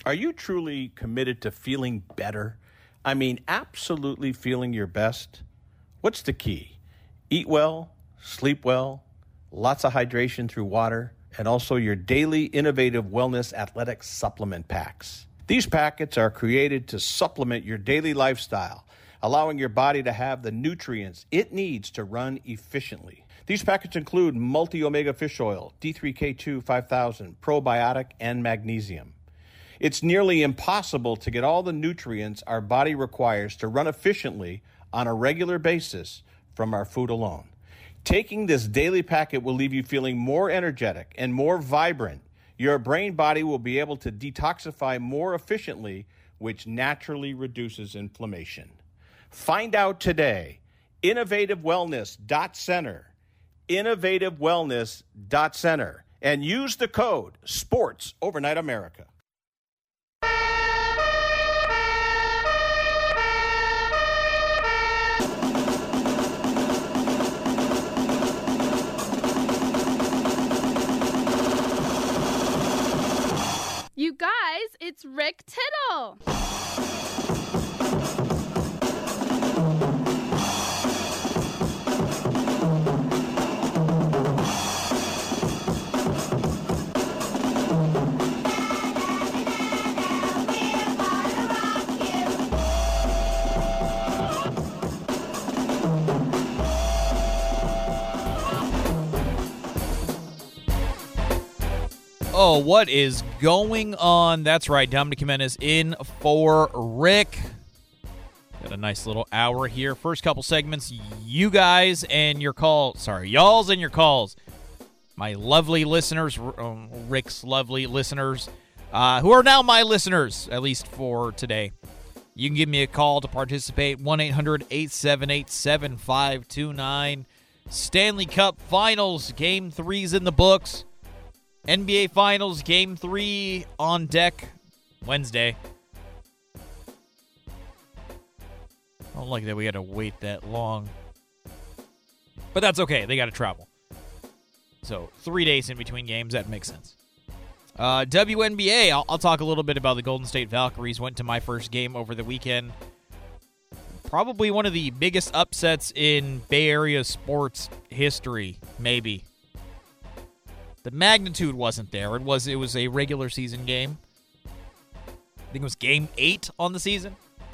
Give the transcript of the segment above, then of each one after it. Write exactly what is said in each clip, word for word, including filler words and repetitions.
Are you truly committed to feeling better? I mean, absolutely feeling your best? What's the key? Eat well, sleep well, lots of hydration through water, and also your daily innovative wellness athletic supplement packs. These packets are created to supplement your daily lifestyle, allowing your body to have the nutrients it needs to run efficiently. These packets include multi-omega fish oil, D three K two five thousand, probiotic, and magnesium. It's nearly impossible to get all the nutrients our body requires to run efficiently on a regular basis from our food alone. Taking this daily packet will leave you feeling more energetic and more vibrant. Your brain body will be able to detoxify more efficiently, which naturally reduces inflammation. Find out today. innovative wellness dot center. innovative wellness dot center. And use the code SPORTS Overnight America. You guys, it's Rick Tittle. Oh, what is going on? That's right, Dominic Jimenez in for Rick. Got a nice little hour here. First couple segments, you guys and your calls. Sorry, y'alls and your calls. My lovely listeners, um, Rick's lovely listeners, uh, who are now my listeners, at least for today. You can give me a call to participate, one eight hundred eight seven eight seven five two nine. Stanley Cup Finals, Game three's in the books. N B A Finals, Game three on deck Wednesday. I don't like that we had to wait that long. But that's okay. They got to travel. So, three days in between games. That makes sense. Uh, W N B A, I'll, I'll talk a little bit about the Golden State Valkyries. Went to my first game over the weekend. Probably one of the biggest upsets in Bay Area sports history, maybe. The magnitude wasn't there. It was it was a regular season game. I think it was game eight on the season.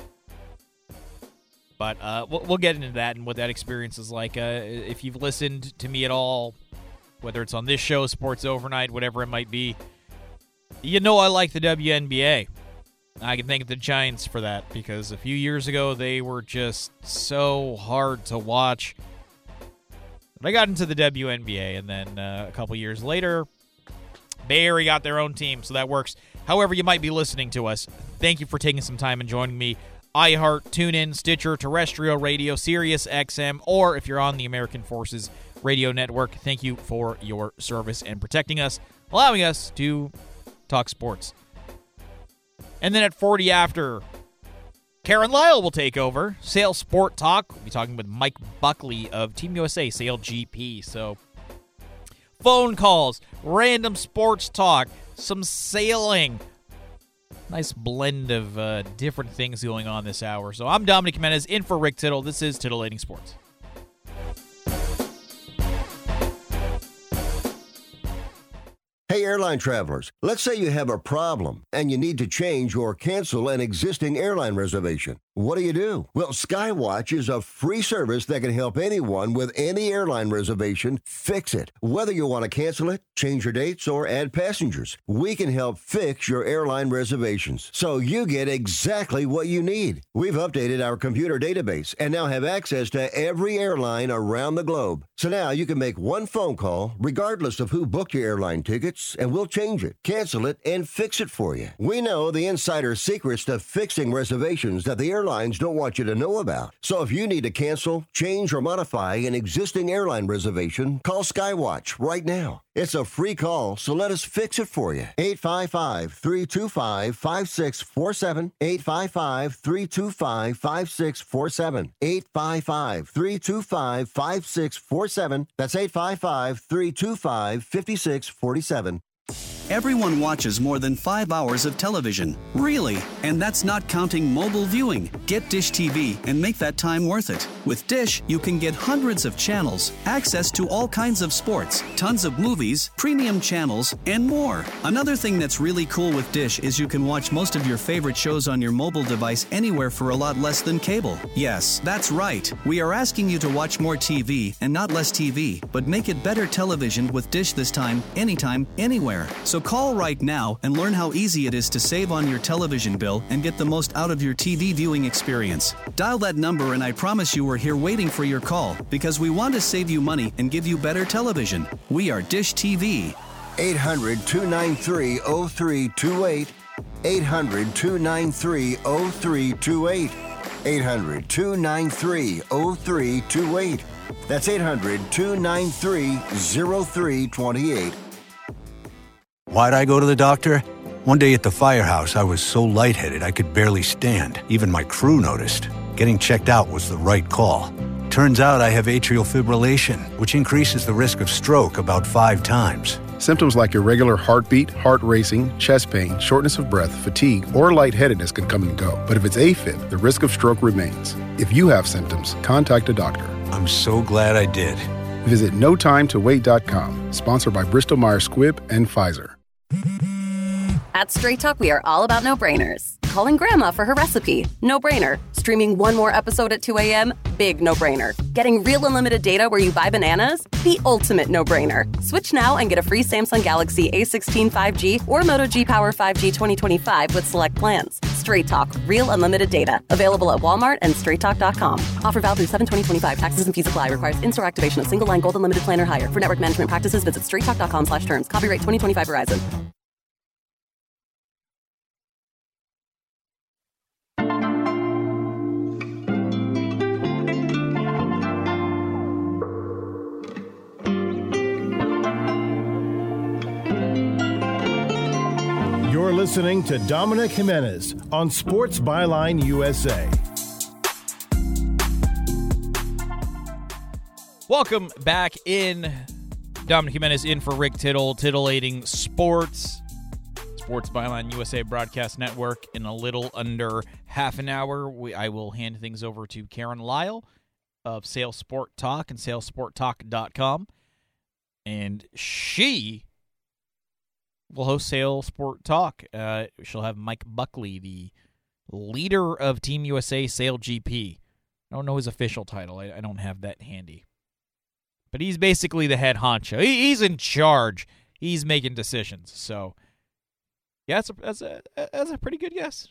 But uh, we'll, we'll get into that and what that experience is like. Uh, if you've listened to me at all, whether it's on this show, Sports Overnight, whatever it might be, you know I like the W N B A. I can thank the Giants for that because a few years ago they were just so hard to watch. I got into the W N B A, and then uh, a couple years later, Bay Area got their own team, so that works. However you might be listening to us, thank you for taking some time and joining me. iHeart, TuneIn, Stitcher, Terrestrial Radio, Sirius X M, or if you're on the American Forces Radio Network, thank you for your service and protecting us, allowing us to talk sports. And then at forty after, Karen Lyle will take over. Sail Sport Talk. We'll be talking with Mike Buckley of Team U S A Sail G P. So, phone calls, random sports talk, some sailing. Nice blend of uh, different things going on this hour. So, I'm Dominic Jimenez in for Rick Tittle. This is Titillating Sports. Hey, airline travelers, let's say you have a problem and you need to change or cancel an existing airline reservation. What do you do? Well, Skywatch is a free service that can help anyone with any airline reservation fix it. Whether you want to cancel it, change your dates, or add passengers, we can help fix your airline reservations so you get exactly what you need. We've updated our computer database and now have access to every airline around the globe. So now you can make one phone call regardless of who booked your airline tickets, and we'll change it, cancel it, and fix it for you. We know the insider secrets to fixing reservations that the airlines don't want you to know about. So if you need to cancel, change, or modify an existing airline reservation, call Skywatch right now. It's a free call, so let us fix it for you. eight five five, three two five, five six four seven. eight five five, three two five, five six four seven. eight five five, three two five, five six four seven. That's eight five five, three two five, five six four seven. Everyone watches more than five hours of television. Really? And that's not counting mobile viewing. Get Dish T V and make that time worth it. With Dish, you can get hundreds of channels, access to all kinds of sports, tons of movies, premium channels, and more. Another thing that's really cool with Dish is you can watch most of your favorite shows on your mobile device anywhere for a lot less than cable. Yes, that's right. We are asking you to watch more T V and not less T V, but make it better television with Dish this time, anytime, anywhere. So call right now and learn how easy it is to save on your television bill and get the most out of your T V viewing experience. Dial that number and I promise you we're here waiting for your call because we want to save you money and give you better television. We are Dish T V. eight hundred, two nine three, oh three two eight. eight hundred, two nine three, oh three two eight. eight hundred, two nine three, oh three two eight. That's eight hundred, two nine three, oh three two eight. Why'd I go to the doctor? One day at the firehouse, I was so lightheaded I could barely stand. Even my crew noticed. Getting checked out was the right call. Turns out I have atrial fibrillation, which increases the risk of stroke about five times. Symptoms like irregular heartbeat, heart racing, chest pain, shortness of breath, fatigue, or lightheadedness can come and go. But if it's AFib, the risk of stroke remains. If you have symptoms, contact a doctor. I'm so glad I did. Visit no time to wait dot com, sponsored by Bristol Myers Squibb and Pfizer. At Straight Talk, we are all about no-brainers. Calling Grandma for her recipe? No-brainer. Streaming one more episode at two a.m.? Big no-brainer. Getting real unlimited data where you buy bananas? The ultimate no-brainer. Switch now and get a free Samsung Galaxy A sixteen five G or Moto G Power five G twenty twenty-five with select plans. Straight Talk. Real unlimited data. Available at Walmart and straight talk dot com. Offer valid through seven twenty twenty-five. Taxes and fees apply. Requires in-store activation of single line gold unlimited plan or higher. For network management practices, visit straight talk dot com slash terms. Copyright twenty twenty-five Verizon. You're listening to Dominic Jimenez on Sports Byline U S A. Welcome back in. Dominic Jimenez in for Rick Tittle, titillating sports. Sports Byline U S A Broadcast Network. In a little under half an hour, we, I will hand things over to Karen Lyle of Sales Sport Talk and sales sport talk dot com. And she will host Sales Sport Talk. Uh, she'll have Mike Buckley, the leader of Team U S A Sail G P. I don't know his official title. I, I don't have that handy. But he's basically the head honcho. He, he's in charge. He's making decisions. So, yeah, that's a, that's a, that's a pretty good guess.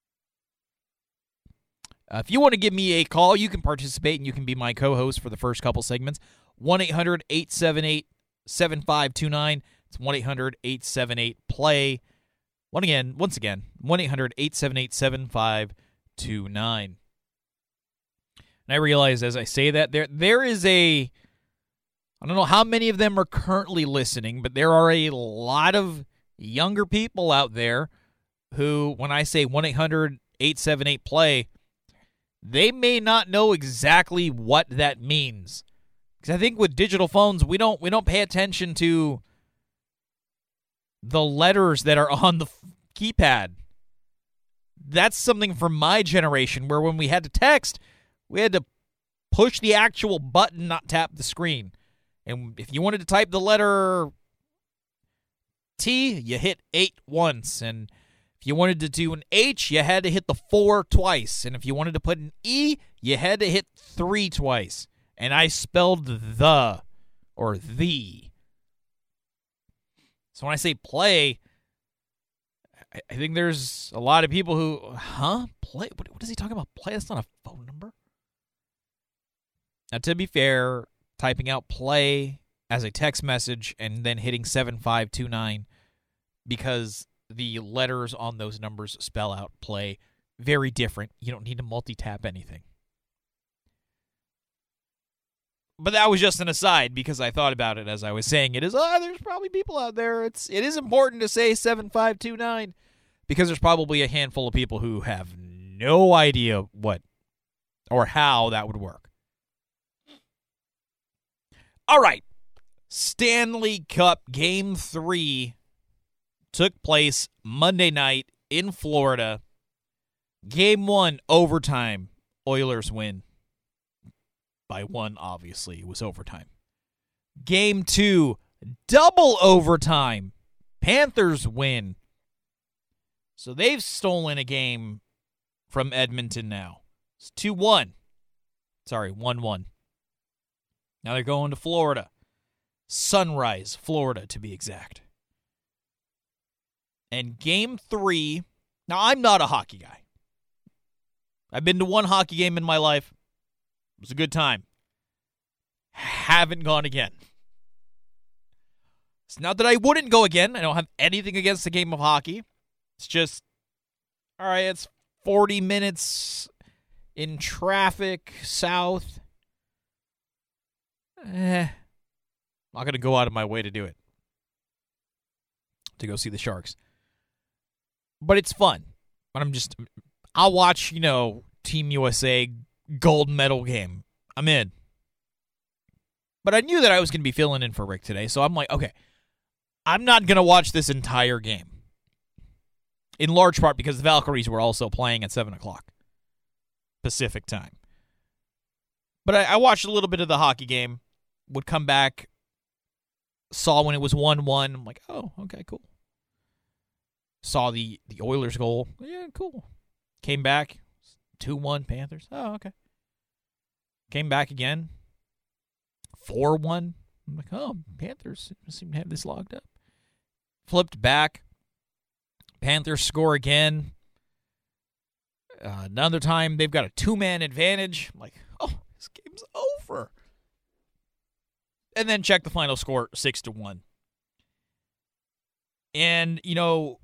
Uh, if you want to give me a call, you can participate and you can be my co-host for the first couple segments. one eight hundred eight seven eight seven five two nine. It's one eight hundred eight seven eight play. One again, once again, one eight hundred eight seven eight seven five two nine. And I realize as I say that there there is a I don't know how many of them are currently listening, but there are a lot of younger people out there who, when I say one eight hundred eight seven eight play, they may not know exactly what that means. Because I think with digital phones, we don't we don't pay attention to the letters that are on the keypad. That's something from my generation where when we had to text, we had to push the actual button, not tap the screen. And if you wanted to type the letter T, you hit eight once. And if you wanted to do an H, you had to hit the four twice. And if you wanted to put an E, you had to hit three twice. And I spelled the or the. So when I say play, I, I think there's a lot of people who, huh? Play? What, what is he talking about? Play? That's not a phone number. Now, to be fair, typing out play as a text message and then hitting seven five two nine because the letters on those numbers spell out play. Very different. You don't need to multi-tap anything. But that was just an aside because I thought about it as I was saying it. Is oh, there's probably people out there. It's it is important to say seven five two nine because there's probably a handful of people who have no idea what or how that would work. All right, Stanley Cup Game Three took place Monday night in Florida. Game one, overtime. Oilers win. By one, obviously. It was overtime. Game two, double overtime. Panthers win. So they've stolen a game from Edmonton now. It's two one. Sorry, one one. Now they're going to Florida. Sunrise, Florida, to be exact. And game three, now I'm not a hockey guy. I've been to one hockey game in my life. It was a good time. Haven't gone again. It's not that I wouldn't go again. I don't have anything against the game of hockey. It's just, all right, it's forty minutes in traffic south. Eh, I'm not going to go out of my way to do it. To go see the Sharks. But it's fun. But I'm just, I'll watch, you know, Team U S A gold medal game. I'm in. But I knew that I was going to be filling in for Rick today, so I'm like, okay, I'm not going to watch this entire game. In large part because the Valkyries were also playing at seven o'clock Pacific time. But I, I watched a little bit of the hockey game, would come back, saw when it was one one. I'm like, oh, okay, cool. Saw the, the Oilers goal. Yeah, cool. Came back, two one Panthers. Oh, okay. Came back again, four one. I'm like, oh, Panthers seem to have this locked up. Flipped back. Panthers score again. Uh, another time, they've got a two-man advantage. I'm like, oh, this game's over. And then check the final score, six to one. And, you know,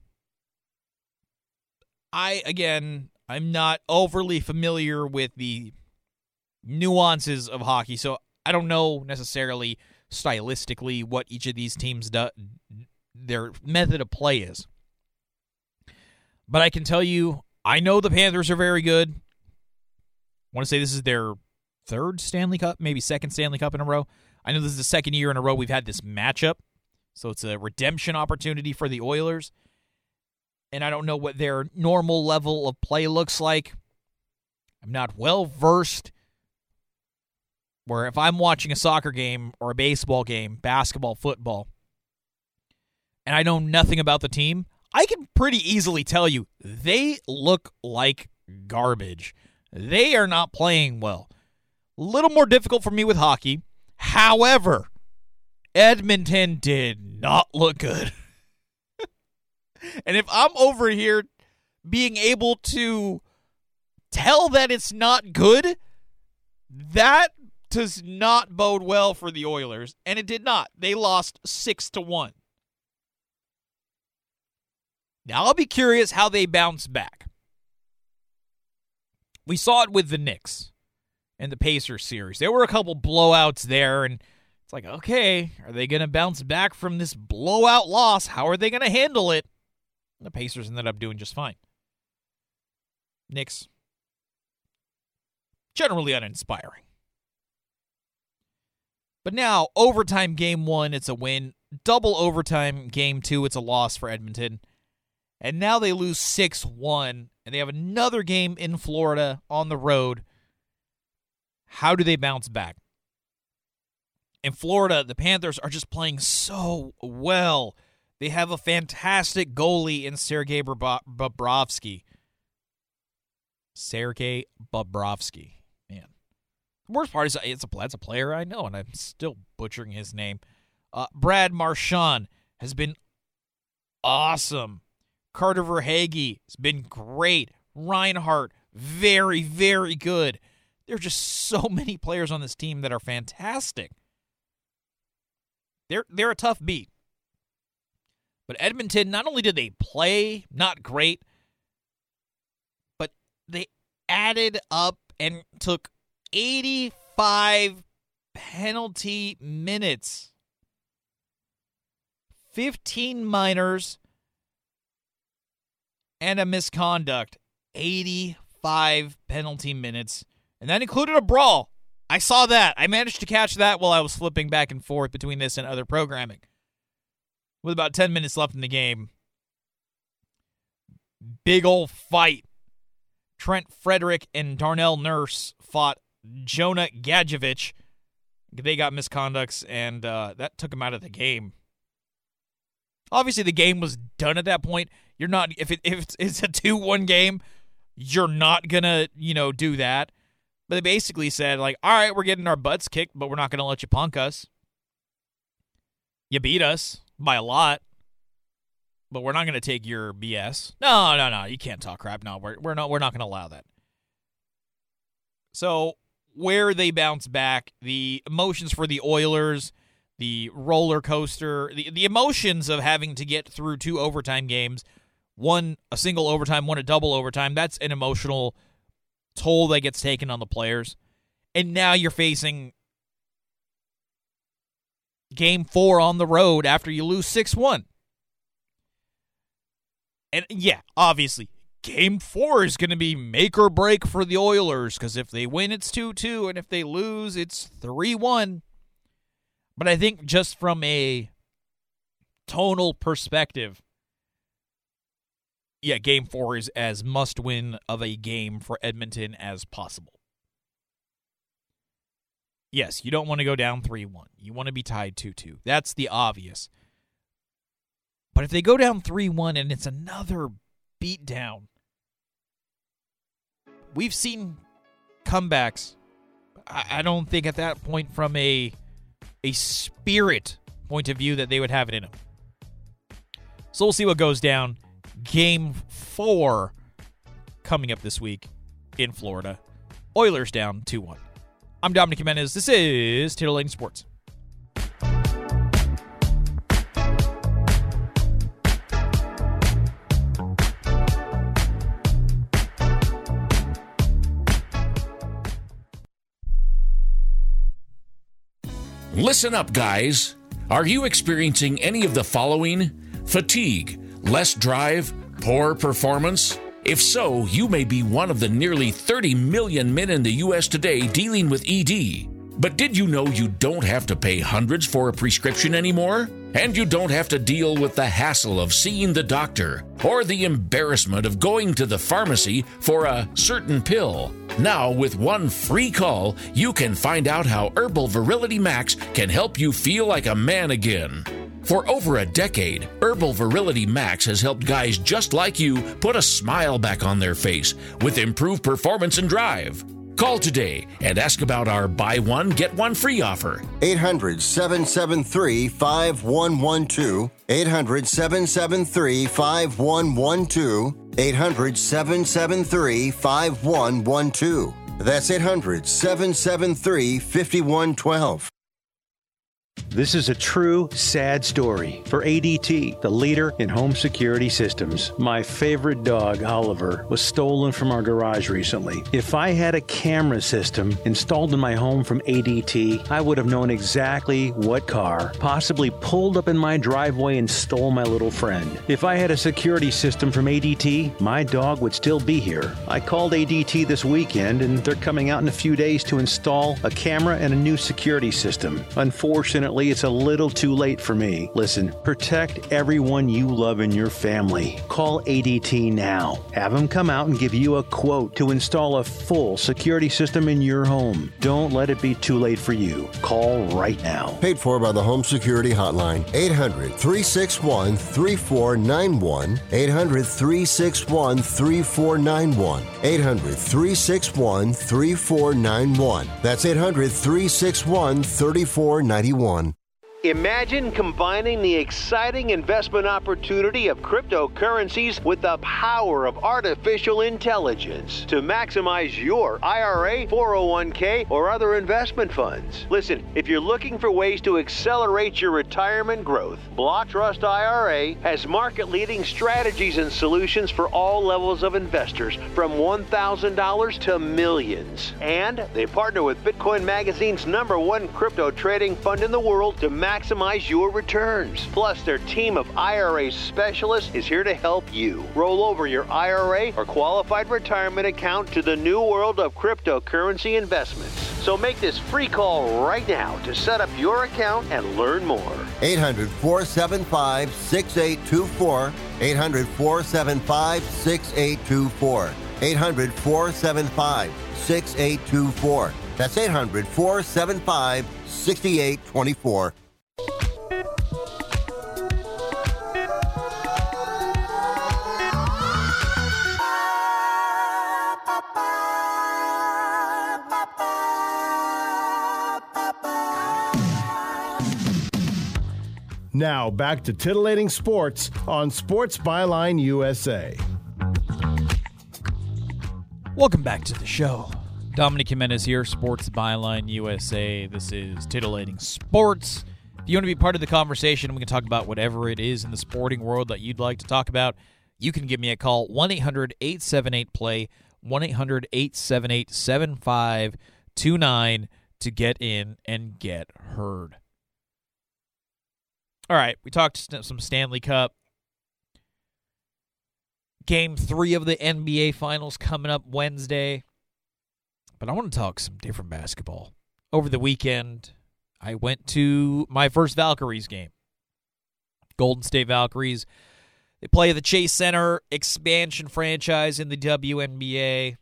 I, again, I'm not overly familiar with the nuances of hockey, so I don't know necessarily stylistically what each of these teams do, their method of play is. But I can tell you, I know the Panthers are very good. I want to say this is their third Stanley Cup, maybe second Stanley Cup in a row. I know this is the second year in a row we've had this matchup, so it's a redemption opportunity for the Oilers. And I don't know what their normal level of play looks like. I'm not well-versed where if I'm watching a soccer game or a baseball game, basketball, football, and I know nothing about the team, I can pretty easily tell you they look like garbage. They are not playing well. A little more difficult for me with hockey. However, Edmonton did not look good. And if I'm over here being able to tell that it's not good, that does not bode well for the Oilers. And it did not. They lost six to one. Now, I'll be curious how they bounce back. We saw it with the Knicks and the Pacers series. There were a couple blowouts there, and it's like, okay, are they going to bounce back from this blowout loss? How are they going to handle it? The Pacers ended up doing just fine. Knicks, generally uninspiring. But now, overtime game one, it's a win. Double overtime game two, it's a loss for Edmonton. And now they lose six one, and they have another game in Florida on the road. How do they bounce back? In Florida, the Panthers are just playing so well. They have a fantastic goalie in Sergei Bobrovsky. Sergei Bobrovsky. Man. The worst part is it's a, that's a player I know, and I'm still butchering his name. Uh, Brad Marchand has been awesome. Carter Verhaeghe has been great. Reinhart, very, very good. There are just so many players on this team that are fantastic. They're they're a tough beat. But Edmonton, not only did they play not great, but they added up and took eighty-five penalty minutes. fifteen minors and a misconduct. eighty-five penalty minutes. And that included a brawl. I saw that. I managed to catch that while I was flipping back and forth between this and other programming. With about ten minutes left in the game, big old fight. Trent Frederick and Darnell Nurse fought Jonah Gadjevich. They got misconducts, and uh, that took him out of the game. Obviously, the game was done at that point. You're not if it if it's, it's a two one game, you're not gonna you know do that. But they basically said like, all right, we're getting our butts kicked, but we're not gonna let you punk us. You beat us by a lot, but we're not gonna take your B S. No, no, no, you can't talk crap. No, we're we're not we're not gonna allow that. So where they bounce back, the emotions for the Oilers. The roller coaster, the, the emotions of having to get through two overtime games, one a single overtime, one a double overtime, that's an emotional toll that gets taken on the players. And now you're facing game four on the road after you lose six one. And yeah, obviously, game four is going to be make or break for the Oilers, because if they win, it's two two, and if they lose, it's three one. But I think just from a tonal perspective, yeah, game four is as must-win of a game for Edmonton as possible. Yes, you don't want to go down three one. You want to be tied two two. That's the obvious. But if they go down three one and it's another beatdown, we've seen comebacks. I, I don't think at that point from a... a spirit point of view that they would have it in them. So we'll see what goes down. Game four coming up this week in Florida. Oilers down two one. I'm Dominic Jimenez. This is Titillating Sports. Listen up, guys. Are you experiencing any of the following? Fatigue, less drive, poor performance? If so, you may be one of the nearly thirty million men in the U S today dealing with E D. But did you know you don't have to pay hundreds for a prescription anymore? And you don't have to deal with the hassle of seeing the doctor or the embarrassment of going to the pharmacy for a certain pill. Now, with one free call, you can find out how Herbal Virility Max can help you feel like a man again. For over a decade, Herbal Virility Max has helped guys just like you put a smile back on their face with improved performance and drive. Call today and ask about our buy one, get one free offer. eight hundred, seven seven three, five one one two. eight hundred, seven seven three, five one one two. eight hundred, seven seven three, five one one two. That's eight hundred, seven seven three, five one one two. This is a true, sad story for A D T, the leader in home security systems. My favorite dog, Oliver, was stolen from our garage recently. If I had a camera system installed in my home from A D T, I would have known exactly what car possibly pulled up in my driveway and stole my little friend. If I had a security system from A D T, my dog would still be here. I called A D T this weekend, and they're coming out in a few days to install a camera and a new security system. Unfortunately, it's a little too late for me. Listen, protect everyone you love in your family. Call A D T now. Have them come out and give you a quote to install a full security system in your home. Don't let it be too late for you. Call right now. Paid for by the Home Security Hotline. eight hundred, three six one, three four nine one. eight hundred, three six one, three four nine one. eight hundred, three six one, three four nine one. That's eight hundred, three six one, three four nine one. Imagine combining the exciting investment opportunity of cryptocurrencies with the power of artificial intelligence to maximize your I R A, four oh one k, or other investment funds. Listen, if you're looking for ways to accelerate your retirement growth, Block Trust I R A has market-leading strategies and solutions for all levels of investors, from one thousand dollars to millions. And they partner with Bitcoin Magazine's number one crypto trading fund in the world to maximize maximize your returns. Plus, their team of I R A specialists is here to help you roll over your I R A or qualified retirement account to the new world of cryptocurrency investments. So make this free call right now to set up your account and learn more. eight hundred, four seven five, six eight two four. eight hundred, four seven five, six eight two four. eight hundred, four seven five, six eight two four. That's eight hundred, four seven five, six eight two four. Now back to titillating sports on Sports Byline U S A. Welcome back to the show. Dominic Jimenez here, Sports Byline U S A. This is Titillating Sports. If you want to be part of the conversation, we can talk about whatever it is in the sporting world that you'd like to talk about. You can give me a call, one eight hundred, eight seven eight, play, one eight hundred, eight seven eight, seven five two nine to get in and get heard. All right, we talked some Stanley Cup. Game three of the N B A Finals coming up Wednesday. But I want to talk some different basketball. Over the weekend, I went to my first Valkyries game. Golden State Valkyries. They play the Chase Center expansion franchise in the W N B A.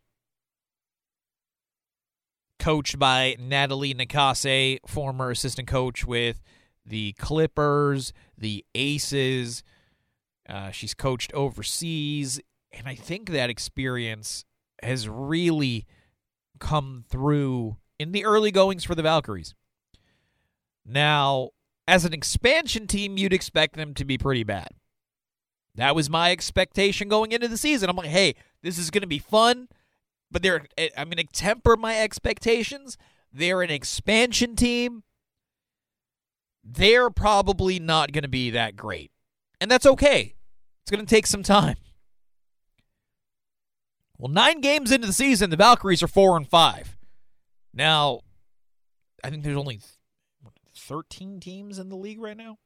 Coached by Natalie Nakase, former assistant coach with the Clippers, the Aces. Uh, she's coached overseas, and I think that experience has really come through in the early goings for the Valkyries. Now, as an expansion team, you'd expect them to be pretty bad. That was my expectation going into the season. I'm like, hey, this is going to be fun, but they're, I'm going to temper my expectations. They're an expansion team. They're probably not going to be that great. And that's okay. It's going to take some time. Well, nine games into the season, the Valkyries are four and five. Now, I think there's only thirteen teams in the league right now.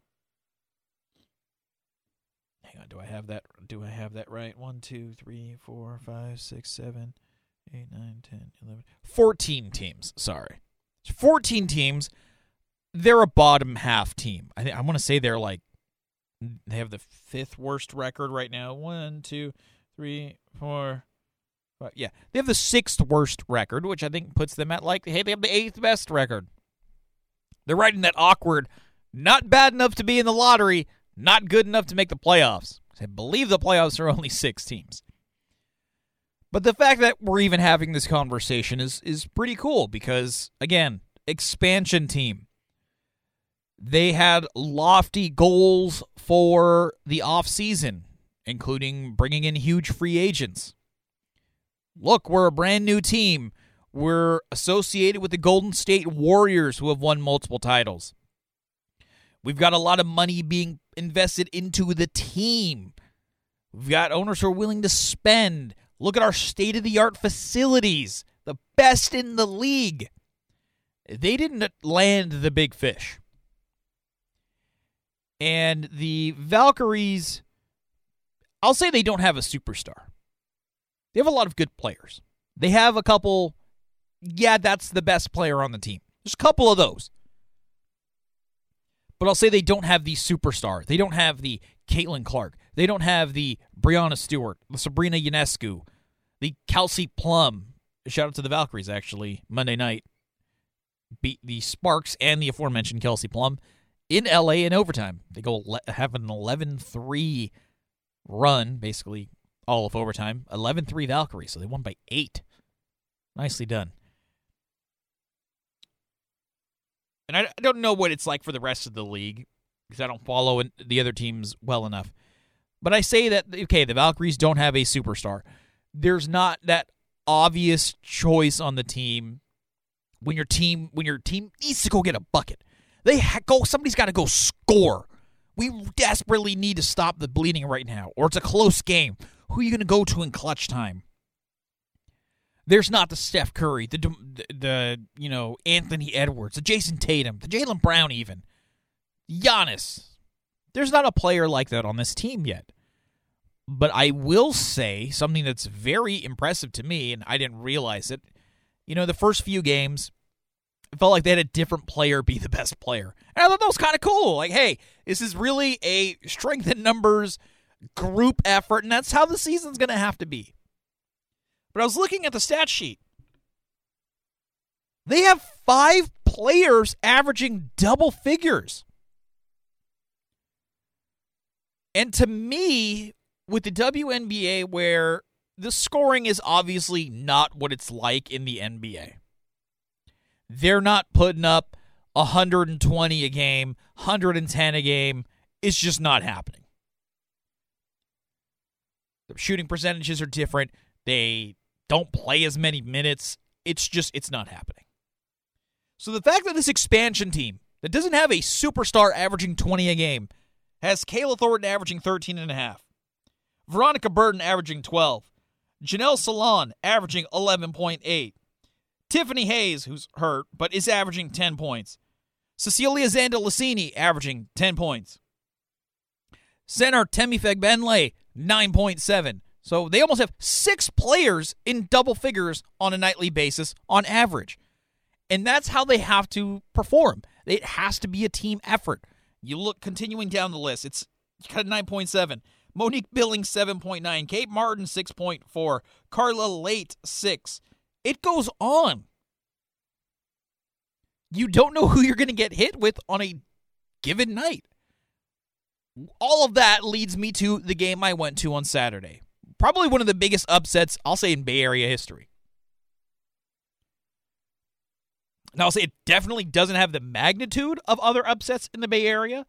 Hang on, do I have that? Do I have that right? One, two, three, four, five, six, seven, eight, nine, ten, eleven, fourteen teams. Sorry, fourteen teams. They're a bottom half team. I think I want to say they're like they have the fifth worst record right now. One, two, three, four, five. Yeah, they have the sixth worst record, which I think puts them at like, hey, they have the eighth best record. They're right in that awkward, not bad enough to be in the lottery, not good enough to make the playoffs. I believe the playoffs are only six teams. But the fact that we're even having this conversation is is pretty cool because, again, expansion team. They had lofty goals for the offseason, including bringing in huge free agents. Look, we're a brand new team. We're associated with the Golden State Warriors, who have won multiple titles. We've got a lot of money being invested into the team. We've got owners who are willing to spend. Look at our state-of-the-art facilities, the best in the league. They didn't land the big fish. And the Valkyries, I'll say they don't have a superstar. They have a lot of good players. They have a couple, yeah, that's the best player on the team. There's a couple of those. But I'll say they don't have the superstar. They don't have the Caitlin Clark. They don't have the Brianna Stewart, the Sabrina Ionescu, the Kelsey Plum. Shout out to the Valkyries, actually, Monday night. Beat the Sparks and the aforementioned Kelsey Plum in L A in overtime. They go have an eleven three run, basically all of overtime. eleven three Valkyries, so they won by eight. Nicely done. And I don't know what it's like for the rest of the league because I don't follow the other teams well enough. But I say that, okay, the Valkyries don't have a superstar. There's not that obvious choice on the team when your team when your team needs to go get a bucket. They ha- go. Somebody's got to go score. We desperately need to stop the bleeding right now, or it's a close game. Who are you going to go to in clutch time? There's not the Steph Curry, the, the, the you know, Anthony Edwards, the Jason Tatum, the Jaylen Brown even, Giannis. There's not a player like that on this team yet. But I will say something that's very impressive to me, and I didn't realize it. You know, the first few games, It felt like they had a different player be the best player. And I thought that was kind of cool. Like, hey, this is really a strength in numbers group effort, and that's how the season's going to have to be. But I was looking at the stat sheet. They have five players averaging double figures. And to me, with the W N B A, where the scoring is obviously not what it's like in the N B A. They're not putting up one hundred twenty a game, one hundred ten a game. It's just not happening. The shooting percentages are different. They don't play as many minutes. It's just, it's not happening. So the fact that this expansion team that doesn't have a superstar averaging twenty a game has Kayla Thornton averaging thirteen and a half, Veronica Burton averaging twelve, Janelle Salon averaging eleven point eight, Tiffany Hayes, who's hurt, but is averaging ten points, Cecilia Zandalicini averaging ten points, center Temi Fagbenle, nine point seven. So they almost have six players in double figures on a nightly basis on average. And that's how they have to perform. It has to be a team effort. You look, continuing down the list, it's got nine point seven. Monique Billings, seven point nine. Kate Martin, six point four. Carla Late, six. It goes on. You don't know who you're going to get hit with on a given night. All of that leads me to the game I went to on Saturday. Probably one of the biggest upsets, I'll say, in Bay Area history. Now, I'll say it definitely doesn't have the magnitude of other upsets in the Bay Area.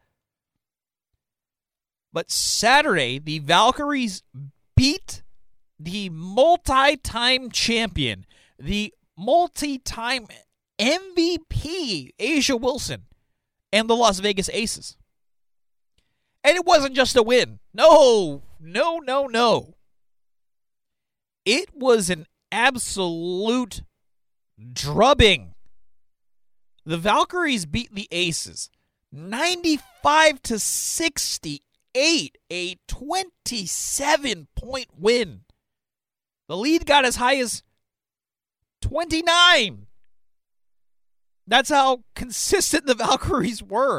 But Saturday, the Valkyries beat the multi-time champion, the multi-time M V P, A'ja Wilson, and the Las Vegas Aces. And it wasn't just a win. No, no, no, no. It was an absolute drubbing. The Valkyries beat the Aces ninety-five to sixty-eight, a twenty-seven point win. The lead got as high as twenty-nine. That's how consistent the Valkyries were.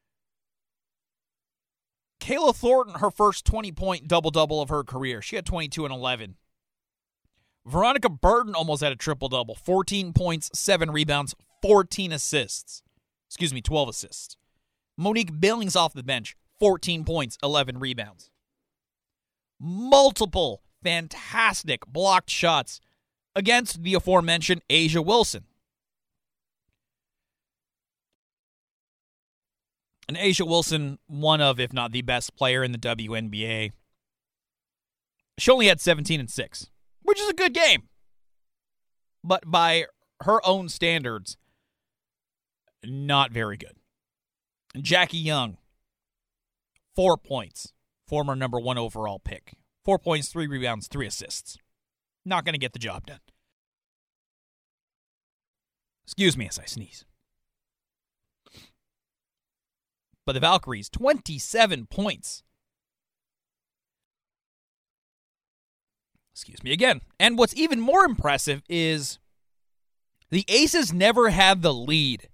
Kayla Thornton, her first twenty-point double-double of her career. She had twenty-two and eleven. Veronica Burton almost had a triple-double. fourteen points, seven rebounds, fourteen assists. Excuse me, twelve assists. Monique Billings off the bench, fourteen points, eleven rebounds. Multiple fantastic blocked shots against the aforementioned A'ja Wilson. And A'ja Wilson, one of, if not the best player in the W N B A. She only had seventeen and six, which is a good game. But by her own standards, not very good. Jackie Young, four points, former number one overall pick. Four points, three rebounds, three assists. Not going to get the job done. Excuse me as I sneeze. But the Valkyries, twenty-seven points. Excuse me again. And what's even more impressive is the Aces never had the lead.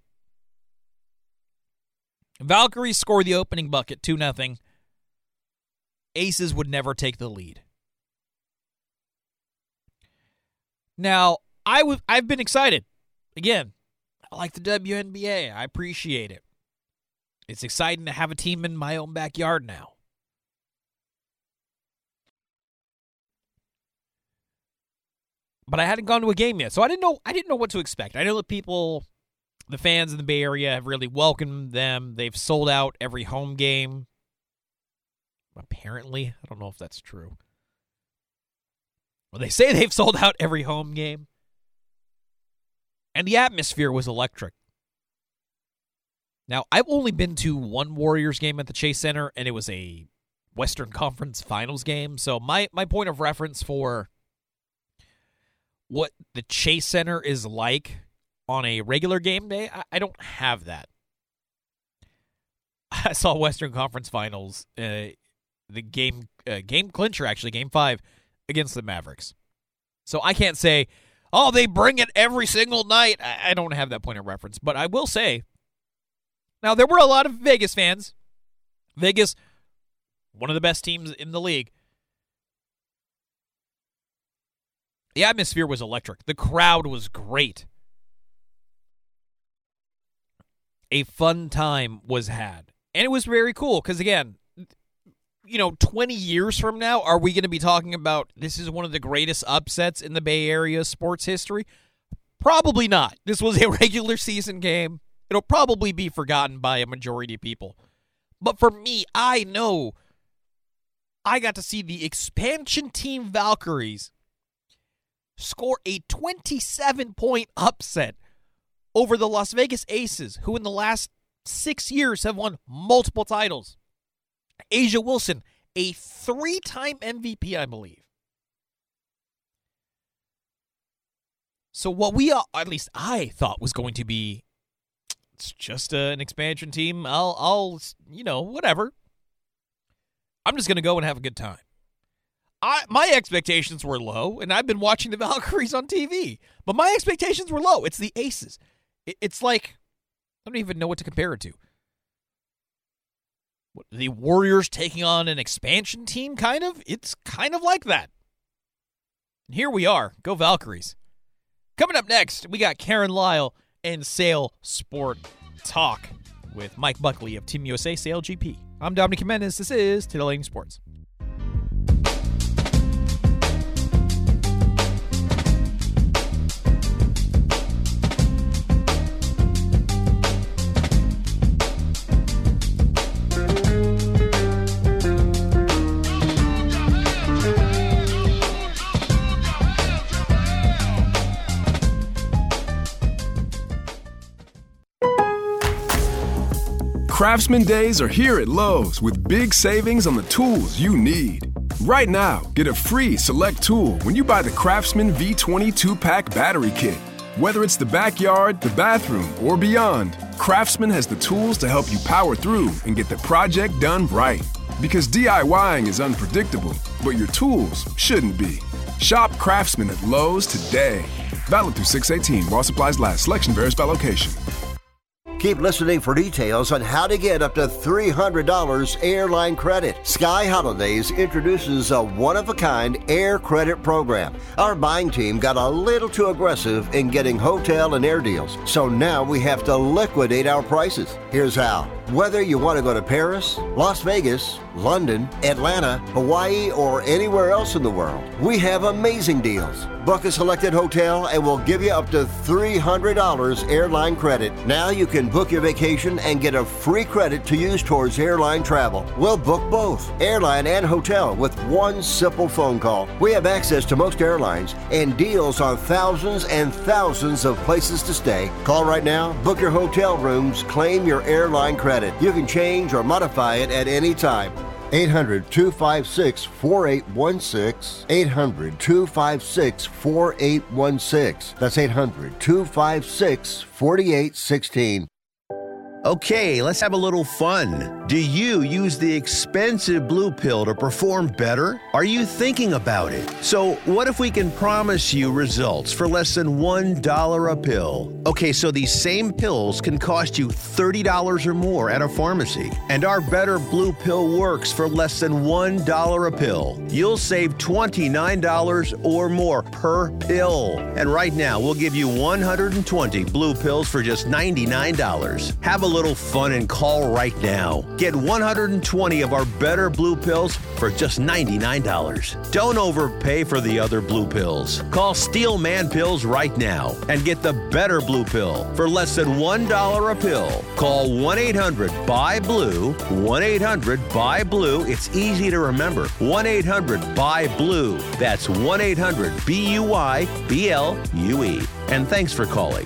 Valkyries score the opening bucket, two nothing. Aces would never take the lead. Now, I w- I've been excited. Again, I like the W N B A. I appreciate it. It's exciting to have a team in my own backyard now. But I hadn't gone to a game yet, so I didn't know I didn't know what to expect. I know that people, the fans in the Bay Area, have really welcomed them. They've sold out every home game. Apparently, I don't know if that's true. Well, they say they've sold out every home game. And the atmosphere was electric. Now, I've only been to one Warriors game at the Chase Center, and it was a Western Conference Finals game. So my, my point of reference for what the Chase Center is like on a regular game day, I, I don't have that. I saw Western Conference Finals, uh, the game uh, game clincher, actually, game five, against the Mavericks. So I can't say, oh, they bring it every single night. I, I don't have that point of reference, but I will say, now there were a lot of Vegas fans. Vegas, one of the best teams in the league. The atmosphere was electric. The crowd was great. A fun time was had. And it was very cool because, again, you know, twenty years from now, are we going to be talking about this is one of the greatest upsets in the Bay Area sports history? Probably not. This was a regular season game. It'll probably be forgotten by a majority of people. But for me, I know I got to see the expansion team Valkyries score a twenty-seven point upset over the Las Vegas Aces, who in the last six years have won multiple titles. A'ja Wilson, a three-time M V P, I believe. So what we, uh, at least I thought was going to be, it's just uh, an expansion team. I'll, I'll, you know, whatever. I'm just going to go and have a good time. I, my expectations were low, and I've been watching the Valkyries on T V, but my expectations were low. It's the Aces. It, it's like, I don't even know what to compare it to. What, the Warriors taking on an expansion team, kind of? It's kind of like that. And here we are. Go Valkyries. Coming up next, we got Karen Lyle and Sail Sport Talk with Mike Buckley of Team U S A Sail G P. I'm Dominic Jimenez. This is Titillating Sports. Craftsman Days are here at Lowe's with big savings on the tools you need. Right now, get a free select tool when you buy the Craftsman V twenty two-pack battery kit. Whether it's the backyard, the bathroom, or beyond, Craftsman has the tools to help you power through and get the project done right. Because DIYing is unpredictable, but your tools shouldn't be. Shop Craftsman at Lowe's today. Valid through six eighteen while supplies last. Selection varies by location. Keep listening for details on how to get up to three hundred dollars airline credit. Sky Holidays introduces a one-of-a-kind air credit program. Our buying team got a little too aggressive in getting hotel and air deals, so now we have to liquidate our prices. Here's how. Whether you want to go to Paris, Las Vegas, London, Atlanta, Hawaii, or anywhere else in the world, we have amazing deals. Book a selected hotel and we'll give you up to three hundred dollars airline credit. Now you can book your vacation and get a free credit to use towards airline travel. We'll book both, airline and hotel, with one simple phone call. We have access to most airlines and deals on thousands and thousands of places to stay. Call right now, book your hotel rooms, claim your airline credit. You can change or modify it at any time. eight hundred, two five six, four eight one six. eight hundred, two five six, four eight one six. That's eight hundred, two five six, four eight one six. Okay, let's have a little fun. Do you use the expensive blue pill to perform better? Are you thinking about it? So what if we can promise you results for less than one dollar a pill? Okay, so these same pills can cost you thirty dollars or more at a pharmacy. And our Better Blue Pill works for less than one dollar a pill. You'll save twenty-nine dollars or more per pill. And right now, we'll give you one hundred twenty blue pills for just ninety-nine dollars. Have a little fun and call right now. Get one hundred twenty of our Better Blue Pills for just ninety-nine dollars. Don't overpay for the other blue pills. Call Steel Man Pills right now and get the Better Blue Pill for less than one dollar a pill. Call one eight hundred B U Y blue, one eight hundred B U Y blue. It's easy to remember. one eight hundred B U Y blue. That's one eight hundred B U Y B L U E. And thanks for calling.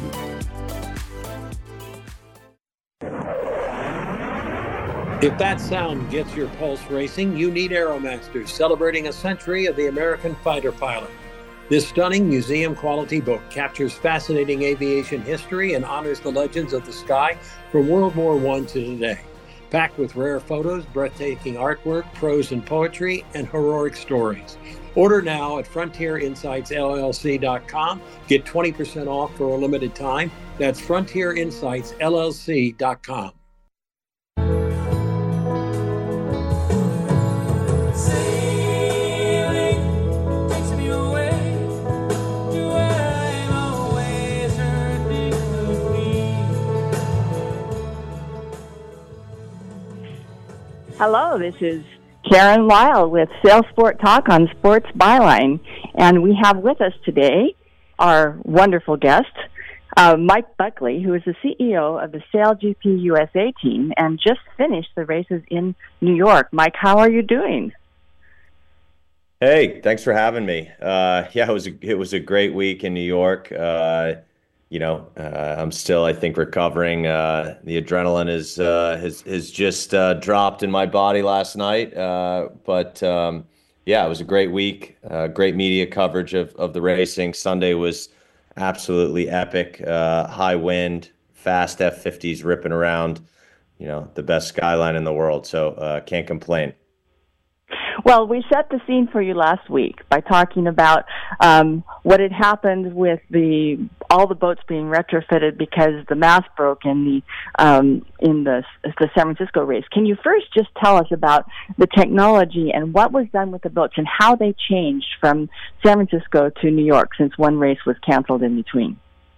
If that sound gets your pulse racing, you need Aeromasters, celebrating a century of the American fighter pilot. This stunning museum-quality book captures fascinating aviation history and honors the legends of the sky from World War One to today. packed with rare photos, breathtaking artwork, prose and poetry, and heroic stories. Order now at frontier insights L L C dot com. Get twenty percent off for a limited time. That's frontier insights L L C dot com. Hello, this is Karen Lyle with Sail Sport Talk on Sports Byline, and we have with us today our wonderful guest, uh, Mike Buckley, who is the C E O of the Sail G P U S A team and just finished the races in New York. Mike, how are you doing? Hey, thanks for having me. Uh, yeah, it was a, it was a great week in New York. Uh, you know, uh, I'm still, I think, recovering. Uh, the adrenaline is uh, has has just uh, dropped in my body last night. Uh, but um, yeah, it was a great week. Uh, great media coverage of of the racing. Sunday was absolutely epic. Uh, high wind, fast F fifties ripping around. You know, the best skyline in the world. So uh, can't complain. Well, we set the scene for you last week by talking about um, what had happened with the all the boats being retrofitted because the mast broke in the um, in the the San Francisco race. Can you first just tell us about the technology and what was done with the boats and how they changed from San Francisco to New York since one race was canceled in between?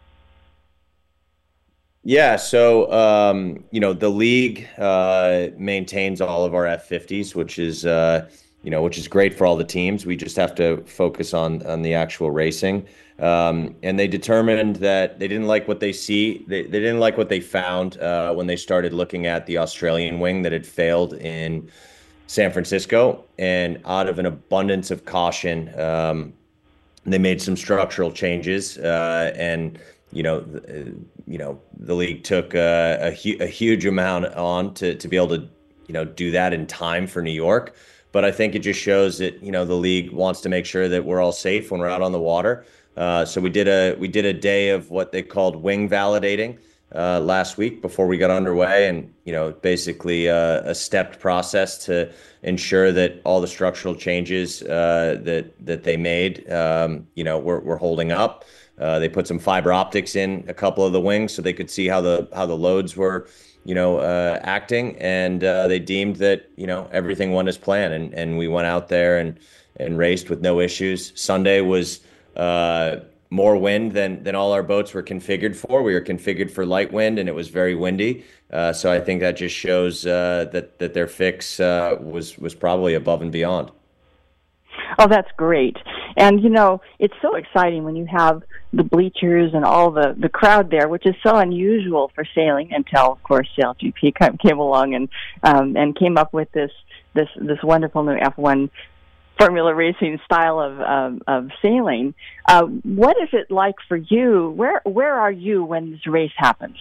Yeah, so um, you know the league uh, maintains all of our F fifties, which is uh, you know which is great for all the teams. We just have to focus on on the actual racing. Um, and they determined that they didn't like what they see. They they didn't like what they found uh, when they started looking at the Australian wing that had failed in San Francisco. And out of an abundance of caution, um, they made some structural changes uh, and. You know, you know, the league took a, a, hu- a huge amount on to, to be able to, you know, do that in time for New York. But I think it just shows that, you know, the league wants to make sure that we're all safe when we're out on the water. Uh, so we did a we did a day of what they called wing validating uh, last week before we got underway, and you know, basically uh, a stepped process to ensure that all the structural changes uh, that that they made, um, you know, were, were holding up. Uh, they put some fiber optics in a couple of the wings so they could see how the how the loads were, you know, uh, acting, and uh, they deemed that you know everything went as planned, and, and we went out there and and raced with no issues. Sunday was uh, more wind than than all our boats were configured for. We were configured for light wind, and it was very windy. Uh, so I think that just shows uh, that that their fix uh, was was probably above and beyond. Oh, that's great. And, you know, it's so exciting when you have the bleachers and all the, the crowd there, which is so unusual for sailing until, of course, Sail G P came along and um, and came up with this this this wonderful new F one Formula racing style of um, of sailing. Uh, what is it like for you? Where where are you when this race happens?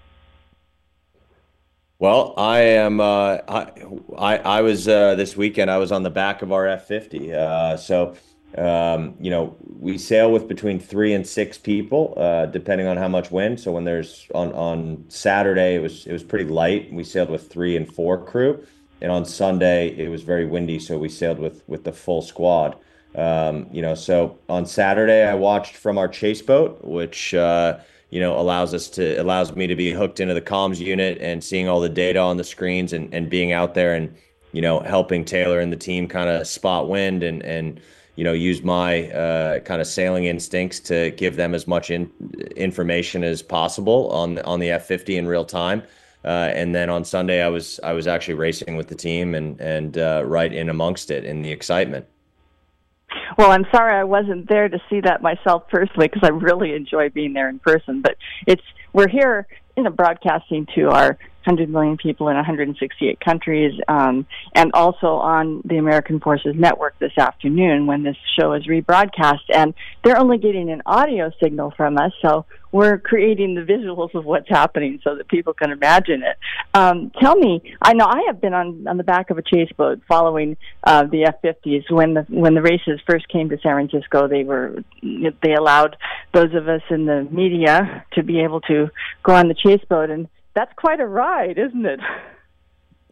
Well, I am. Uh, I, I I was uh, this weekend. I was on the back of our F fifty. Uh, so, um, you know, we sail with between three and six people, uh, depending on how much wind. So when there's on on Saturday, it was it was pretty light. We sailed with three and four crew, and on Sunday it was very windy, so we sailed with with the full squad. Um, you know, so on Saturday I watched from our chase boat, which. Uh, you know, allows us to, allows me to be hooked into the comms unit and seeing all the data on the screens and, and being out there and, you know, helping Taylor and the team kind of spot wind and, and, you know, use my uh, kind of sailing instincts to give them as much in, information as possible on, on the F fifty in real time. Uh, and then on Sunday, I was, I was actually racing with the team and, and uh, right in amongst it in the excitement. Well, I'm sorry I wasn't there to see that myself personally because I really enjoy being there in person. But it's we're here, you know, broadcasting to our one hundred million people in one hundred sixty-eight countries, um, and also on the American Forces Network this afternoon when this show is rebroadcast. And they're only getting an audio signal from us, so we're creating the visuals of what's happening so that people can imagine it. Um, tell me, I know I have been on, on the back of a chase boat following uh, the F fifties. When the when the races first came to San Francisco, they were they allowed those of us in the media to be able to go on the chase boat, and that's quite a ride, isn't it?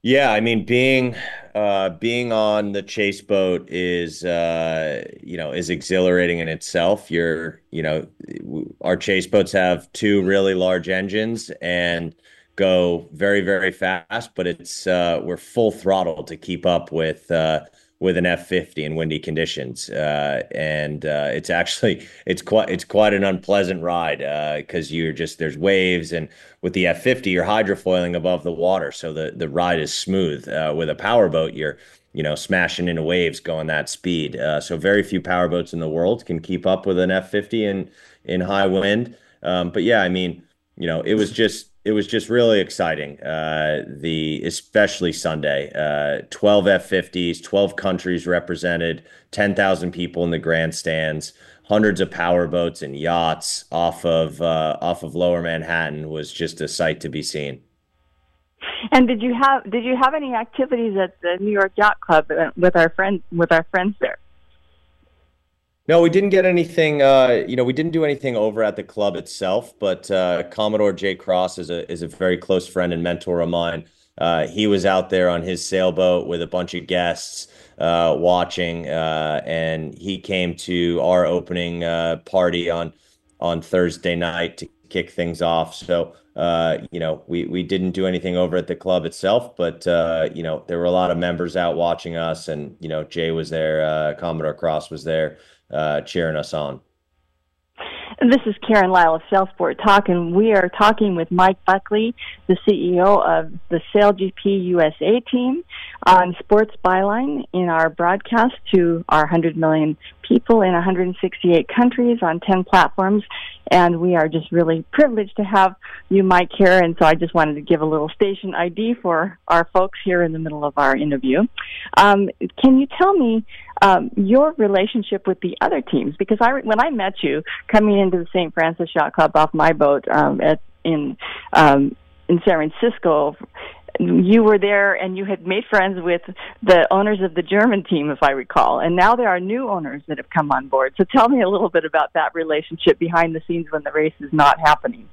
Yeah, I mean, being uh, being on the chase boat is uh, you know is exhilarating in itself. You're you know w- our chase boats have two really large engines and go very very fast, but it's uh, we're full throttle to keep up with uh, with an F fifty in windy conditions, uh, and uh, it's actually it's quite it's quite an unpleasant ride because you're just there's waves, and with the F fifty you're hydrofoiling above the water, so the the ride is smooth. Uh, with a powerboat, you're you know smashing into waves going that speed. Uh, so very few powerboats in the world can keep up with an F fifty in in high wind. Um, but yeah, I mean, you know, it was just it was just really exciting. Uh, the especially Sunday, uh, twelve F fifties, twelve countries represented, ten thousand people in the grandstands, hundreds of power boats and yachts off of uh, off of Lower Manhattan was just a sight to be seen. And did you have did you have any activities at the New York Yacht Club with our friends with our friends there? No, we didn't get anything. Uh, you know, we didn't do anything over at the club itself. But uh, Commodore Jay Cross is a is a very close friend and mentor of mine. Uh, he was out there on his sailboat with a bunch of guests uh, watching, uh, and he came to our opening uh, party on on Thursday night to kick things off. So, uh, you know, we we didn't do anything over at the club itself, but uh, you know, there were a lot of members out watching us, and you know, Jay was there, uh, Commodore Cross was there. Uh, cheering us on. This is Karen Lyle of Sailsport Talk, and we are talking with Mike Buckley, the C E O of the SailGP U S A team, on Sports Byline in our broadcast to our one hundred million people in one hundred sixty-eight countries on ten platforms. And we are just really privileged to have you, Mike, here. And so I just wanted to give a little station I D for our folks here in the middle of our interview. Um, can you tell me um, your relationship with the other teams? Because I, when I met you coming into the Saint Francis Yacht Club off my boat um, at, in um, in San Francisco, you were there and you had made friends with the owners of the German team, if I recall. And now there are new owners that have come on board. So tell me a little bit about that relationship behind the scenes when the race is not happening.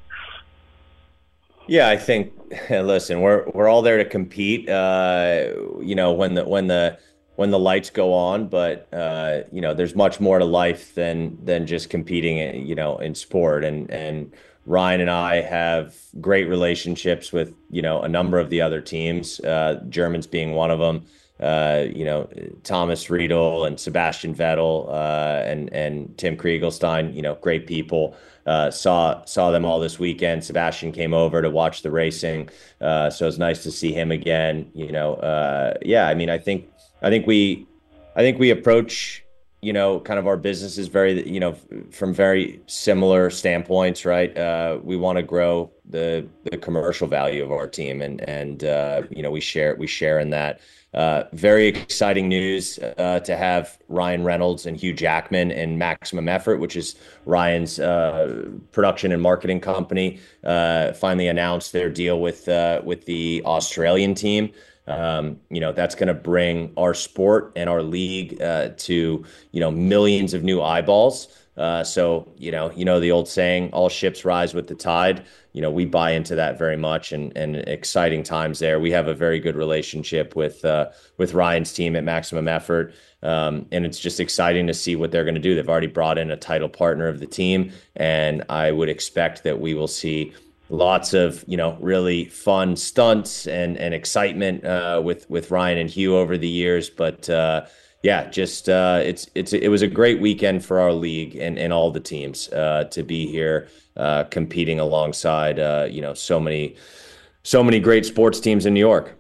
Yeah, I think, listen, we're we're all there to compete, uh, you know, when the when the when the lights go on, but uh, you know, there's much more to life than than just competing, you know, in sport. And and Ryan and I have great relationships with, you know, a number of the other teams, uh, Germans being one of them. Uh, you know, Thomas Riedel and Sebastian Vettel uh, and and Tim Kriegelstein, you know, great people. Uh, saw saw them all this weekend. Sebastian came over to watch the racing, uh, so it's nice to see him again. You know, uh, yeah, I mean, I think I think we I think we approach, you know, kind of our businesses very, you know, from very similar standpoints, right? Uh, we want to grow the the commercial value of our team, and and uh, you know, we share we share in that. Uh, very exciting news uh, to have Ryan Reynolds and Hugh Jackman and Maximum Effort, which is Ryan's uh, production and marketing company, uh, finally announced their deal with uh, with the Australian team. Um, you know, that's going to bring our sport and our league uh, to, you know, millions of new eyeballs. Uh, so, you know, you know, the old saying, all ships rise with the tide. You know, we buy into that very much, and, and exciting times there. We have a very good relationship with uh, with Ryan's team at Maximum Effort. Um, and it's just exciting to see what they're going to do. They've already brought in a title partner of the team, and I would expect that we will see lots of, you know, really fun stunts and, and excitement uh, with, with Ryan and Hugh over the years. But uh, yeah, just uh, it's it's it was a great weekend for our league and, and all the teams uh, to be here uh, competing alongside, uh, you know, so many, so many great sports teams in New York.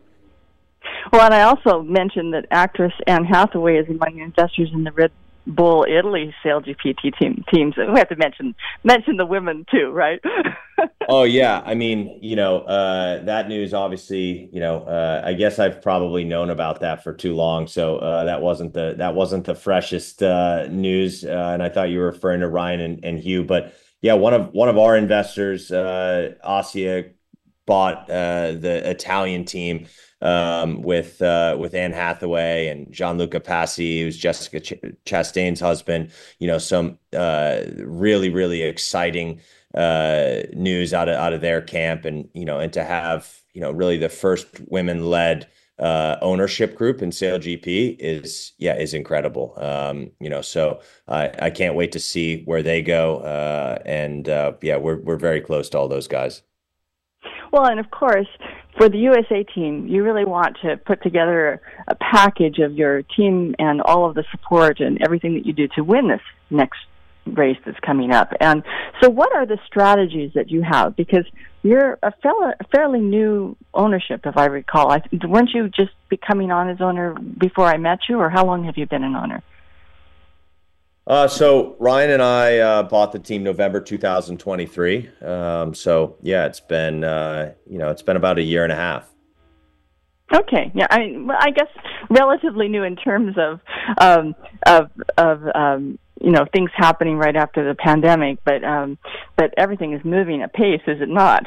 Well, and I also mentioned that actress Anne Hathaway is among the investors in the Red Bull Italy SailGP team teams. We have to mention mention the women too, right? Oh yeah, I mean, you know, uh, that news obviously, you know, uh, I guess I've probably known about that for too long, so uh, that wasn't the that wasn't the freshest uh, news, uh, and I thought you were referring to Ryan and, and Hugh, but yeah, one of one of our investors, uh, Asia, bought uh, the Italian team. Um, with uh, with Anne Hathaway and Gianluca Passi, who's Jessica Ch- Chastain's husband. You know, some uh, really really exciting uh, news out of out of their camp, and you know, and to have you know really the first women led uh, ownership group in SailGP is, yeah, is incredible. Um, you know, so I, I can't wait to see where they go. Uh, and uh, yeah, we're we're very close to all those guys. Well, and of course, for the U S A team, you really want to put together a package of your team and all of the support and everything that you do to win this next race that's coming up. And so what are the strategies that you have? Because you're a, fellow, a fairly new ownership, if I recall. I, weren't you just becoming on as owner before I met you, or how long have you been an owner? Uh, so Ryan and I uh, bought the team November two thousand twenty-three. Um, so yeah, it's been uh, you know it's been about a year and a half. Okay, yeah, I mean, well, I guess relatively new in terms of um, of of um, you know things happening right after the pandemic, but um, but everything is moving at pace, is it not?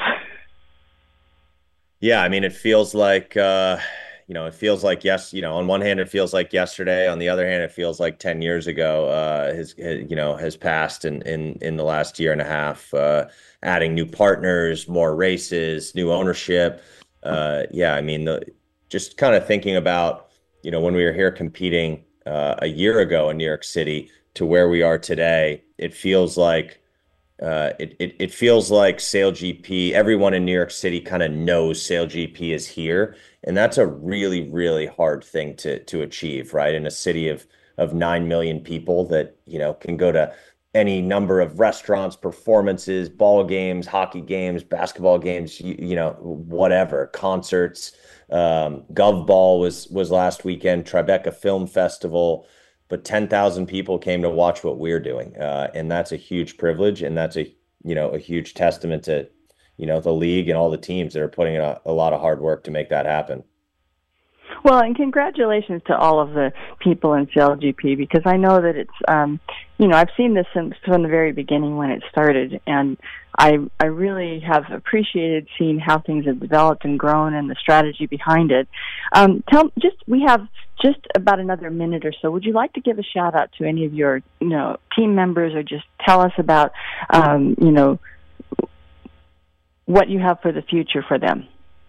Yeah, I mean, it feels like. Uh, You know, it feels like, yes, you know, on one hand, it feels like yesterday. On the other hand, it feels like ten years ago uh, has, you know, has passed in, in, in the last year and a half, uh, adding new partners, more races, new ownership. Uh, yeah, I mean, the, just kind of thinking about, you know, when we were here competing uh, a year ago in New York City to where we are today, it feels like Uh, it, it it feels like SailGP, everyone in New York City kind of knows SailGP is here. And that's a really, really hard thing to to achieve, right? In a city of of nine million people that, you know, can go to any number of restaurants, performances, ball games, hockey games, basketball games, you, you know, whatever, concerts. Um, GovBall was, was last weekend, Tribeca Film Festival. But ten thousand people came to watch what we're doing. Uh, and that's a huge privilege. And that's a, you know, a huge testament to, you know, the league and all the teams that are putting in a, a lot of hard work to make that happen. Well, and congratulations to all of the people in SailGP, because I know that it's, um, you know, I've seen this since from the very beginning when it started, and I I really have appreciated seeing how things have developed and grown and the strategy behind it. Um, tell just we have just about another minute or so. Would you like to give a shout out to any of your, you know, team members, or just tell us about, um, you know, what you have for the future for them?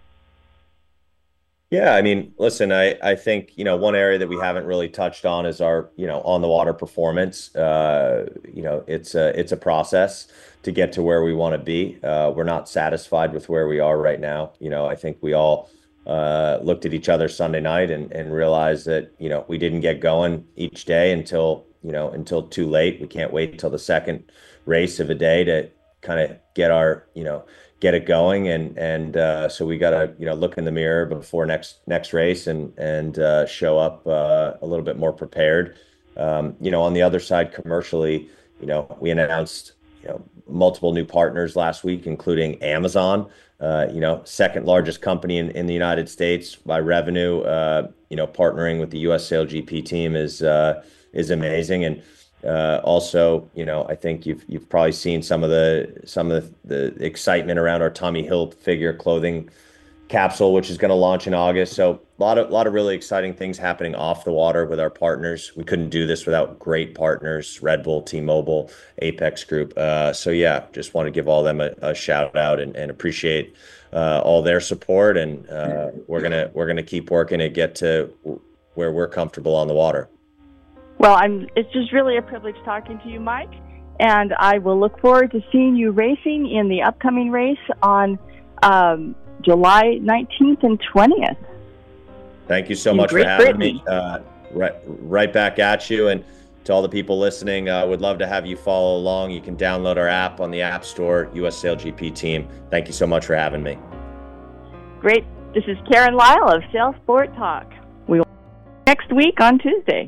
Yeah, I mean, listen, I, I think, you know, one area that we haven't really touched on is our, you know, on the water performance. Uh, you know, it's a, it's a process to get to where we want to be. Uh, we're not satisfied with where we are right now. You know, I think we all uh, looked at each other Sunday night and, and realized that, you know, we didn't get going each day until, you know, until too late. We can't wait until the second race of a day to kind of get our, you know, get it going. And, and, uh, so we got to, you know, look in the mirror before next, next race and, and, uh, show up, uh, a little bit more prepared. Um, you know, on the other side, commercially, you know, we announced, you know, multiple new partners last week, including Amazon, uh, you know, second largest company in, in the United States by revenue. Uh, you know, partnering with the U S SailGP team is, uh, is amazing. And, Uh, also, you know, I think you've you've probably seen some of the some of the, the excitement around our Tommy Hilfiger clothing capsule, which is going to launch in August. So a lot of a lot of really exciting things happening off the water with our partners. We couldn't do this without great partners: Red Bull, T-Mobile, Apex Group. Uh, so yeah, just want to give all them a, a shout out and, and appreciate uh, all their support. And uh, we're gonna we're gonna keep working to get to where we're comfortable on the water. Well, I'm, it's just really a privilege talking to you, Mike, and I will look forward to seeing you racing in the upcoming race on um, July nineteenth and twentieth. Thank you so in much Great for having Britain. me. Uh, right, right back at you. And to all the people listening, I uh, would love to have you follow along. You can download our app on the App Store, U S SailGP team. Thank you so much for having me. Great. This is Karen Lyle of Sail Sport Talk. We will next week on Tuesday.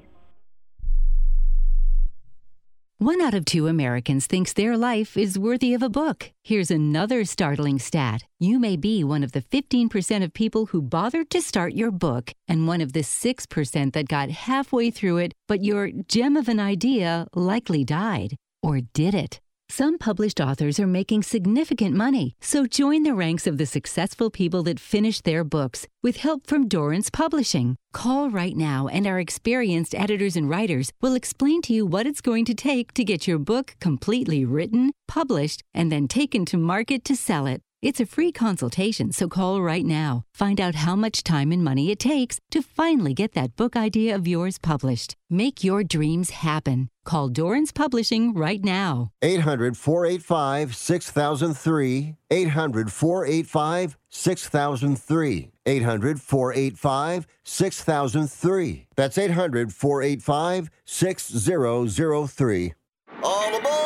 One out of two Americans thinks their life is worthy of a book. Here's another startling stat. You may be one of the fifteen percent of people who bothered to start your book and one of the six percent that got halfway through it, but your gem of an idea likely died. Or did it? Some published authors are making significant money, so join the ranks of the successful people that finish their books with help from Dorrance Publishing. Call right now and our experienced editors and writers will explain to you what it's going to take to get your book completely written, published, and then taken to market to sell it. It's a free consultation, so call right now. Find out how much time and money it takes to finally get that book idea of yours published. Make your dreams happen. Call Dorrance Publishing right now. eight hundred, four eight five, six thousand three. eight hundred, four eight five, six thousand three. eight hundred, four eight five, six thousand three. That's eight hundred, four eight five, six thousand three. All aboard!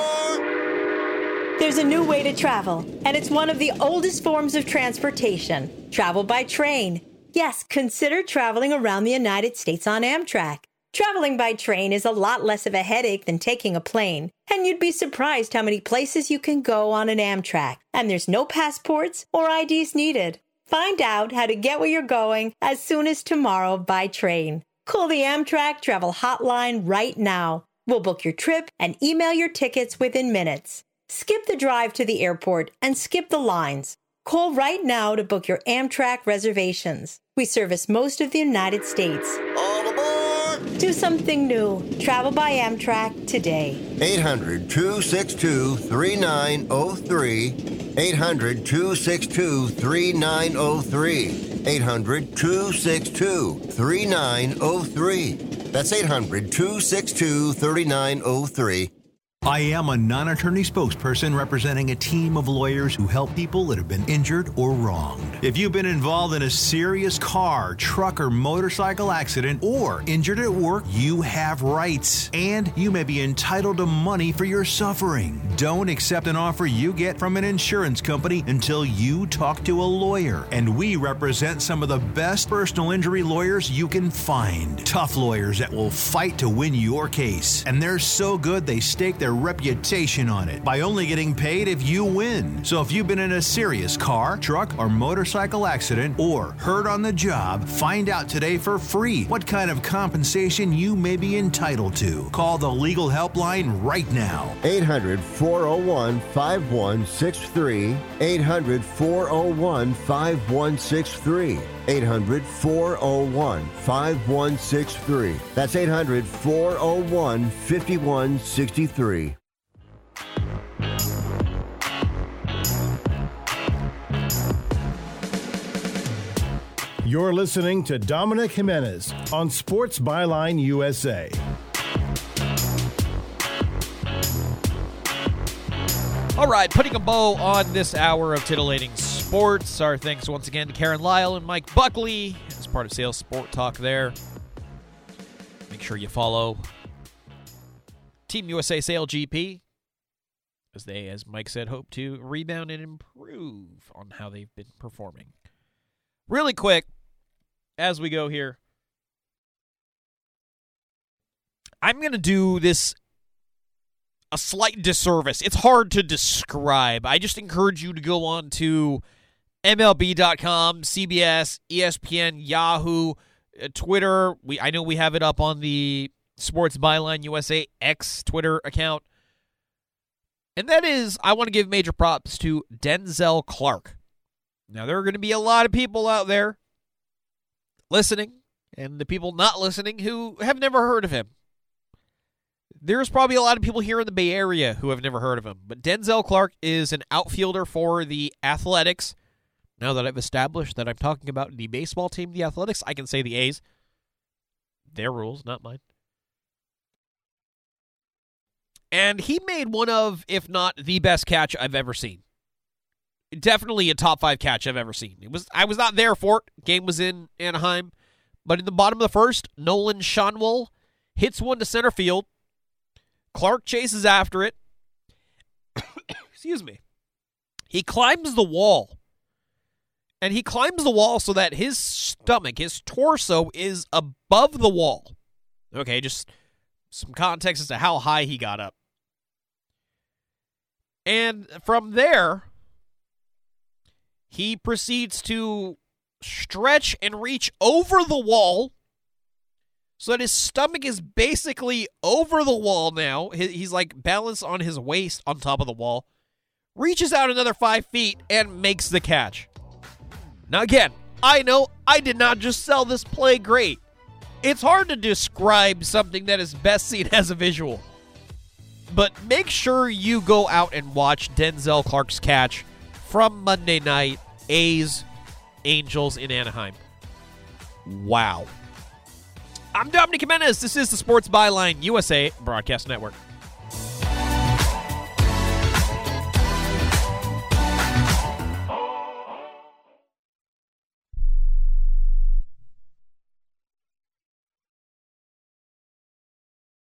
There's a new way to travel, and it's one of the oldest forms of transportation. Travel by train. Yes, consider traveling around the United States on Amtrak. Traveling by train is a lot less of a headache than taking a plane, and you'd be surprised how many places you can go on an Amtrak, and there's no passports or I Ds needed. Find out how to get where you're going as soon as tomorrow by train. Call the Amtrak Travel Hotline right now. We'll book your trip and email your tickets within minutes. Skip the drive to the airport and skip the lines. Call right now to book your Amtrak reservations. We service most of the United States. All aboard! Do something new. Travel by Amtrak today. eight hundred, two six two, three nine zero three. eight hundred, two six two, three nine zero three. eight hundred, two six two, three nine zero three. That's eight hundred, two six two, three nine zero three. I am a non-attorney spokesperson representing a team of lawyers who help people that have been injured or wronged. If you've been involved in a serious car, truck, or motorcycle accident or injured at work, you have rights, and you may be entitled to money for your suffering. Don't accept an offer you get from an insurance company until you talk to a lawyer, and we represent some of the best personal injury lawyers you can find. Tough lawyers that will fight to win your case, and they're so good they stake their reputation on it by only getting paid if you win. So if you've been in a serious car, truck, or motorcycle accident or hurt on the job, find out today for free what kind of compensation you may be entitled to. Call the legal helpline right now. eight hundred, four oh one, five one six three. eight hundred, four oh one, five one six three. eight hundred, four oh one, five one six three. That's eight hundred, four oh one, five one six three. You're listening to Dominic Jimenez on Sports Byline U S A. All right, putting a bow on this hour of titillating sports. Our thanks once again to Karen Lyle and Mike Buckley as part of Sales Sport Talk there. Make sure you follow Team U S A Sail G P as they, as Mike said, hope to rebound and improve on how they've been performing. Really quick, as we go here, I'm going to do this a slight disservice. It's hard to describe. I just encourage you to go on to M L B dot com, C B S, E S P N, Yahoo, uh, Twitter. We I know we have it up on the Sports Byline U S A X Twitter account. And that is, I want to give major props to Denzel Clark. Now, there are going to be a lot of people out there listening, and the people not listening who have never heard of him. There's probably a lot of people here in the Bay Area who have never heard of him. But Denzel Clark is an outfielder for the Athletics. Now that I've established that I'm talking about the baseball team, the Athletics, I can say the A's. Their rules, not mine. And he made one of, if not the best catch I've ever seen. Definitely a top five catch I've ever seen. It was I was not there for it. Game was in Anaheim. But in the bottom of the first, Nolan Schanuel hits one to center field. Clark chases after it. Excuse me. He climbs the wall. And he climbs the wall so that his stomach, his torso, is above the wall. Okay, just some context as to how high he got up. And from there, he proceeds to stretch and reach over the wall so that his stomach is basically over the wall now. He's like balanced on his waist on top of the wall. Reaches out another five feet and makes the catch. Now again, I know I did not just sell this play great. It's hard to describe something that is best seen as a visual. But make sure you go out and watch Denzel Clark's catch from Monday night, A's, Angels in Anaheim. Wow. I'm Dominic Jimenez. This is the Sports Byline U S A Broadcast Network.